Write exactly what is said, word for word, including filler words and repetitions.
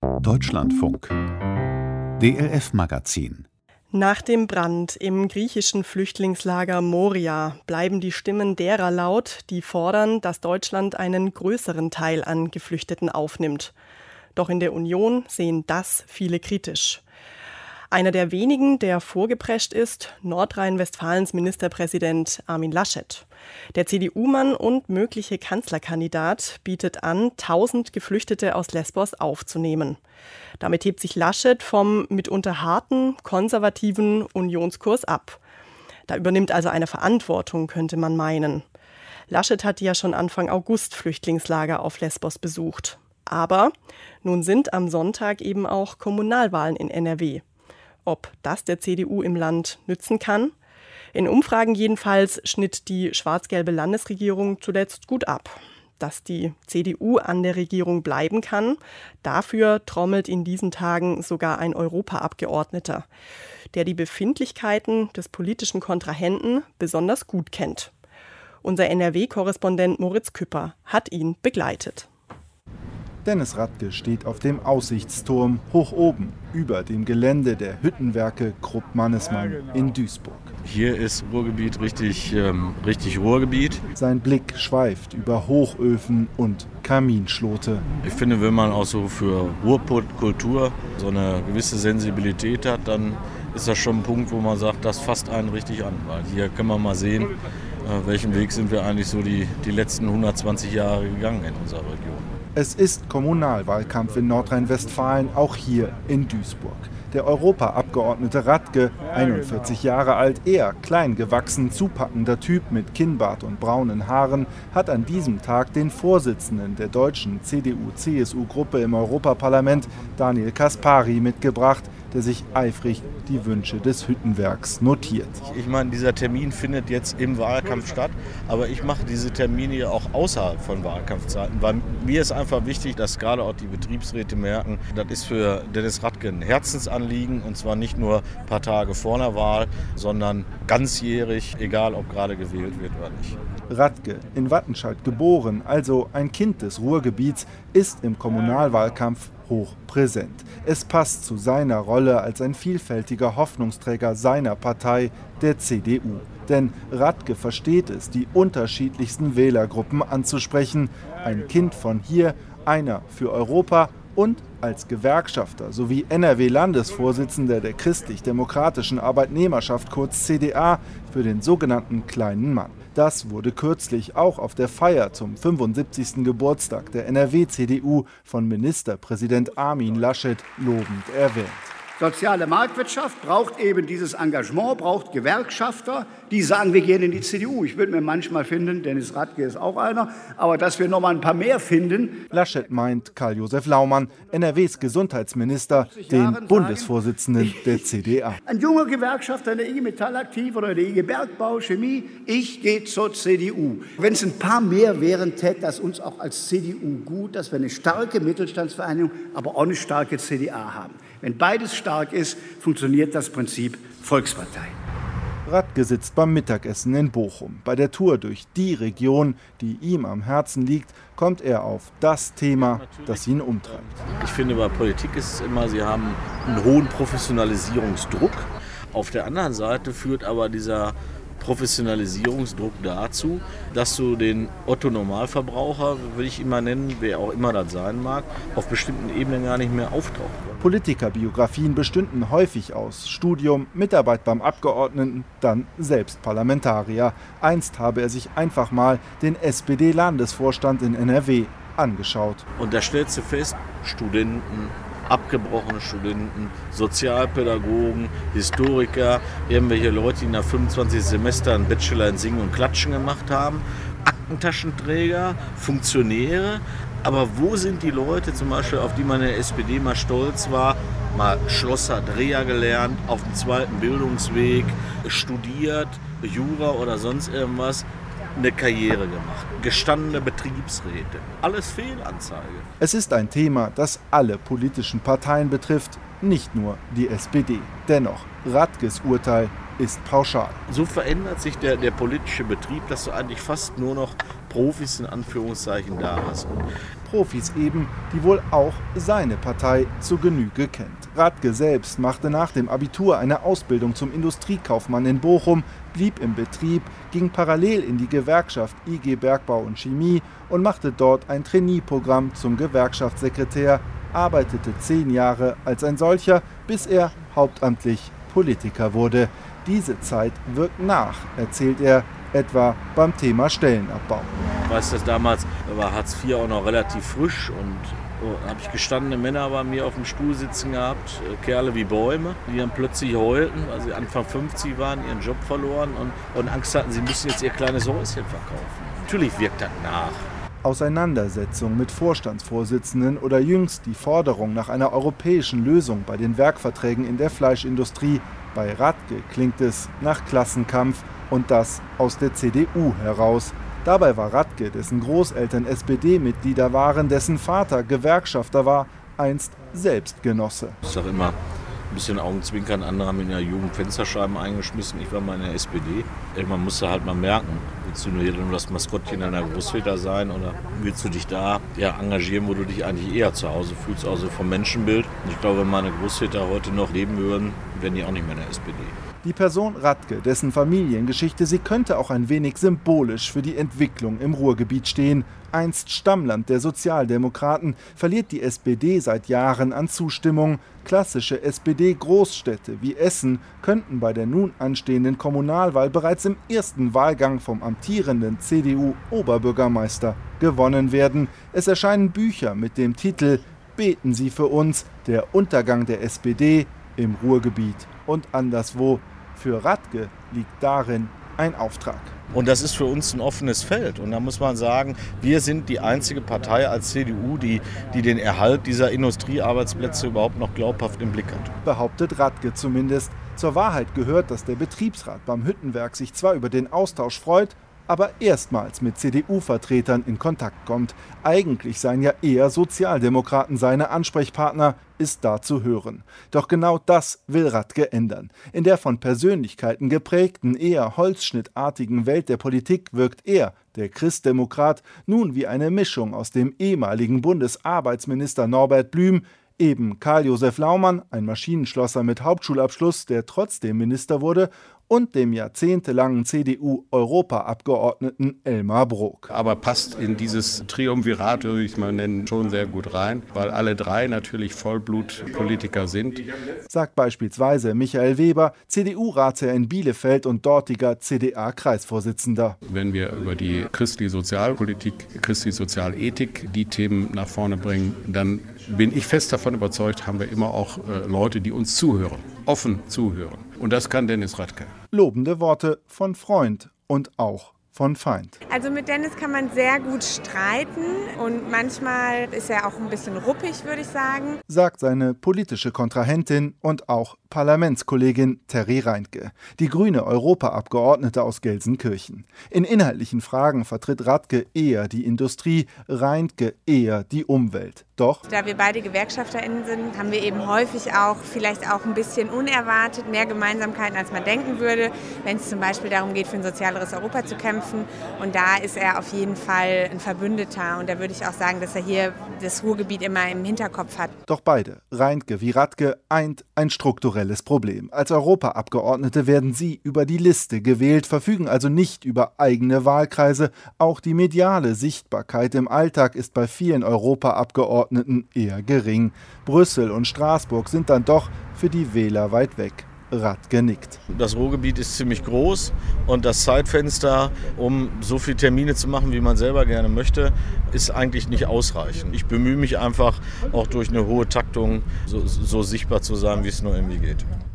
Deutschlandfunk D L F-Magazin. Nach dem Brand im griechischen Flüchtlingslager Moria bleiben die Stimmen derer laut, die fordern, dass Deutschland einen größeren Teil an Geflüchteten aufnimmt. Doch in der Union sehen das viele kritisch. Einer der wenigen, der vorgeprescht ist, Nordrhein-Westfalens Ministerpräsident Armin Laschet. Der C D U-Mann und mögliche Kanzlerkandidat bietet an, tausend Geflüchtete aus Lesbos aufzunehmen. Damit hebt sich Laschet vom mitunter harten, konservativen Unionskurs ab. Da übernimmt also eine Verantwortung, könnte man meinen. Laschet hat ja schon Anfang August Flüchtlingslager auf Lesbos besucht. Aber nun sind am Sonntag eben auch Kommunalwahlen in N R W. Ob das der C D U im Land nützen kann? In Umfragen jedenfalls schnitt die schwarz-gelbe Landesregierung zuletzt gut ab. Dass die C D U an der Regierung bleiben kann, dafür trommelt in diesen Tagen sogar ein Europaabgeordneter, der die Befindlichkeiten des politischen Kontrahenten besonders gut kennt. Unser N R W-Korrespondent Moritz Küpper hat ihn begleitet. Dennis Radke steht auf dem Aussichtsturm hoch oben über dem Gelände der Hüttenwerke Krupp-Mannesmann in Duisburg. Hier ist Ruhrgebiet richtig, ähm, richtig Ruhrgebiet. Sein Blick schweift über Hochöfen und Kaminschlote. Ich finde, wenn man auch so für Ruhrpott-Kultur so eine gewisse Sensibilität hat, dann ist das schon ein Punkt, wo man sagt, das fasst einen richtig an. Weil hier kann man mal sehen, äh, welchen Weg sind wir eigentlich so die, die letzten hundertzwanzig Jahre gegangen in unserer Region. Es ist Kommunalwahlkampf in Nordrhein-Westfalen, auch hier in Duisburg. Der Europaabgeordnete Radke, einundvierzig Jahre alt, eher klein gewachsen, zupackender Typ mit Kinnbart und braunen Haaren, hat an diesem Tag den Vorsitzenden der deutschen C D U-C S U-Gruppe im Europaparlament, Daniel Caspary, mitgebracht, der sich eifrig die Wünsche des Hüttenwerks notiert. Ich meine, dieser Termin findet jetzt im Wahlkampf statt, aber ich mache diese Termine ja auch außerhalb von Wahlkampfzeiten, weil mir ist einfach wichtig, dass gerade auch die Betriebsräte merken, das ist für Dennis Radke ein Herzensanliegen, und zwar nicht nur ein paar Tage vor einer Wahl, sondern ganzjährig, egal ob gerade gewählt wird oder nicht. Radke, in Wattenscheid geboren, also ein Kind des Ruhrgebiets, ist im Kommunalwahlkampf hoch präsent. Es passt zu seiner Rolle als ein vielfältiger Hoffnungsträger seiner Partei, der C D U. Denn Radke versteht es, die unterschiedlichsten Wählergruppen anzusprechen. Ein Kind von hier, einer für Europa und als Gewerkschafter sowie N R W-Landesvorsitzender der christlich-demokratischen Arbeitnehmerschaft, kurz C D A, für den sogenannten kleinen Mann. Das wurde kürzlich auch auf der Feier zum fünfundsiebzigsten Geburtstag der N R W-C D U von Ministerpräsident Armin Laschet lobend erwähnt. Soziale Marktwirtschaft braucht eben dieses Engagement, braucht Gewerkschafter, die sagen, wir gehen in die C D U. Ich würde mir manchmal finden, Dennis Radke ist auch einer, aber dass wir noch mal ein paar mehr finden. Laschet meint Karl-Josef Laumann, N R Ws Gesundheitsminister, den Bundesvorsitzenden der C D A. Ein junger Gewerkschafter in der I G Metall aktiv oder der I G Bergbau, Chemie, ich gehe zur C D U. Wenn es ein paar mehr wären, täte das uns auch als C D U gut, dass wir eine starke Mittelstandsvereinigung, aber auch eine starke C D A haben. Wenn beides stark ist, funktioniert das Prinzip Volkspartei. Radke sitzt beim Mittagessen in Bochum. Bei der Tour durch die Region, die ihm am Herzen liegt, kommt er auf das Thema, das ihn umtreibt. Ich finde, bei Politik ist es immer, sie haben einen hohen Professionalisierungsdruck. Auf der anderen Seite führt aber dieser Professionalisierungsdruck dazu, dass du den Otto-Normalverbraucher, will ich immer nennen, wer auch immer das sein mag, auf bestimmten Ebenen gar nicht mehr auftaucht. Politikerbiografien bestünden häufig aus Studium, Mitarbeit beim Abgeordneten, dann selbst Parlamentarier. Einst habe er sich einfach mal den S P D-Landesvorstand in N R W angeschaut. Und da stellst du fest, Studenten, abgebrochene Studenten, Sozialpädagogen, Historiker, irgendwelche Leute, die nach fünfundzwanzig Semestern einen Bachelor in Singen und Klatschen gemacht haben, Aktentaschenträger, Funktionäre. Aber wo sind die Leute zum Beispiel, auf die man in der S P D mal stolz war, mal Schlosser, Dreher gelernt, auf dem zweiten Bildungsweg, studiert, Jura oder sonst irgendwas, eine Karriere gemacht, gestandene Betriebsräte, alles Fehlanzeige. Es ist ein Thema, das alle politischen Parteien betrifft, nicht nur die S P D. Dennoch, Radkes Urteil ist pauschal. So verändert sich der, der politische Betrieb, dass du eigentlich fast nur noch Profis in Anführungszeichen da hast. Und Profis eben, die wohl auch seine Partei zu Genüge kennt. Radke selbst machte nach dem Abitur eine Ausbildung zum Industriekaufmann in Bochum, blieb im Betrieb, ging parallel in die Gewerkschaft I G Bergbau und Chemie und machte dort ein Trainee-Programm zum Gewerkschaftssekretär, arbeitete zehn Jahre als ein solcher, bis er hauptamtlich Politiker wurde. Diese Zeit wirkt nach, erzählt er, etwa beim Thema Stellenabbau. Ich weiß, dass damals war Hartz vier auch noch relativ frisch und oh, habe ich gestandene Männer bei mir auf dem Stuhl sitzen gehabt, äh, Kerle wie Bäume, die dann plötzlich heulten, weil sie Anfang fünfzig waren, ihren Job verloren und, und Angst hatten, sie müssen jetzt ihr kleines Häuschen verkaufen. Natürlich wirkt das nach. Auseinandersetzung mit Vorstandsvorsitzenden oder jüngst die Forderung nach einer europäischen Lösung bei den Werkverträgen in der Fleischindustrie. Bei Radke klingt es nach Klassenkampf und das aus der C D U heraus. Dabei war Radke, dessen Großeltern S P D-Mitglieder waren, dessen Vater Gewerkschafter war, einst selbst Genosse. Ich sage immer, ein bisschen Augenzwinkern, andere haben in der Jugend Fensterscheiben eingeschmissen, ich war mal in der S P D. Man musste halt mal merken, willst du nur hier nur das Maskottchen deiner Großväter sein oder willst du dich da ja, engagieren, wo du dich eigentlich eher zu Hause fühlst, also vom Menschenbild. Und ich glaube, wenn meine Großväter heute noch leben würden, wären die auch nicht mehr in der S P D. Die Person Radke, dessen Familiengeschichte, sie könnte auch ein wenig symbolisch für die Entwicklung im Ruhrgebiet stehen. Einst Stammland der Sozialdemokraten, verliert die S P D seit Jahren an Zustimmung. Klassische S P D-Großstädte wie Essen könnten bei der nun anstehenden Kommunalwahl bereits im ersten Wahlgang vom amtierenden C D U-Oberbürgermeister gewonnen werden. Es erscheinen Bücher mit dem Titel »Beten Sie für uns, der Untergang der S P D im Ruhrgebiet und anderswo«. Für Radke liegt darin ein Auftrag. Und das ist für uns ein offenes Feld. Und da muss man sagen, wir sind die einzige Partei als C D U, die, die den Erhalt dieser Industriearbeitsplätze überhaupt noch glaubhaft im Blick hat. Behauptet Radke zumindest. Zur Wahrheit gehört, dass der Betriebsrat beim Hüttenwerk sich zwar über den Austausch freut, aber erstmals mit C D U-Vertretern in Kontakt kommt. Eigentlich seien ja eher Sozialdemokraten seine Ansprechpartner, ist da zu hören. Doch genau das will Radke ändern. In der von Persönlichkeiten geprägten, eher holzschnittartigen Welt der Politik wirkt er, der Christdemokrat, nun wie eine Mischung aus dem ehemaligen Bundesarbeitsminister Norbert Blüm, eben Karl-Josef Laumann, ein Maschinenschlosser mit Hauptschulabschluss, der trotzdem Minister wurde, und dem jahrzehntelangen C D U-Europaabgeordneten Elmar Brok. Aber passt in dieses Triumvirat, würde ich es mal nennen, schon sehr gut rein, weil alle drei natürlich Vollblutpolitiker sind. Sagt beispielsweise Michael Weber, C D U-Ratsherr in Bielefeld und dortiger C D A-Kreisvorsitzender. Wenn wir über die christliche Sozialpolitik, christliche Sozialethik die Themen nach vorne bringen, dann bin ich fest davon überzeugt, haben wir immer auch äh, Leute, die uns zuhören, offen zuhören. Und das kann Dennis Radke. Lobende Worte von Freund und auch von Feind. Also mit Dennis kann man sehr gut streiten und manchmal ist er auch ein bisschen ruppig, würde ich sagen. Sagt seine politische Kontrahentin und auch Parlamentskollegin Terry Reintke, die grüne Europaabgeordnete aus Gelsenkirchen. In inhaltlichen Fragen vertritt Radke eher die Industrie, Reintke eher die Umwelt. Doch da wir beide GewerkschafterInnen sind, haben wir eben häufig auch, vielleicht auch ein bisschen unerwartet, mehr Gemeinsamkeiten, als man denken würde, wenn es zum Beispiel darum geht, für ein sozialeres Europa zu kämpfen. Und da ist er auf jeden Fall ein Verbündeter. Und da würde ich auch sagen, dass er hier das Ruhrgebiet immer im Hinterkopf hat. Doch beide, Reintke wie Radke, eint ein strukturelles Problem. Als Europaabgeordnete werden sie über die Liste gewählt, verfügen also nicht über eigene Wahlkreise. Auch die mediale Sichtbarkeit im Alltag ist bei vielen Europaabgeordneten eher gering. Brüssel und Straßburg sind dann doch für die Wähler weit weg. Radke nickt. Das Ruhrgebiet ist ziemlich groß und das Zeitfenster, um so viele Termine zu machen, wie man selber gerne möchte, ist eigentlich nicht ausreichend. Ich bemühe mich einfach, auch durch eine hohe Taktung so, so sichtbar zu sein, wie es nur irgendwie geht.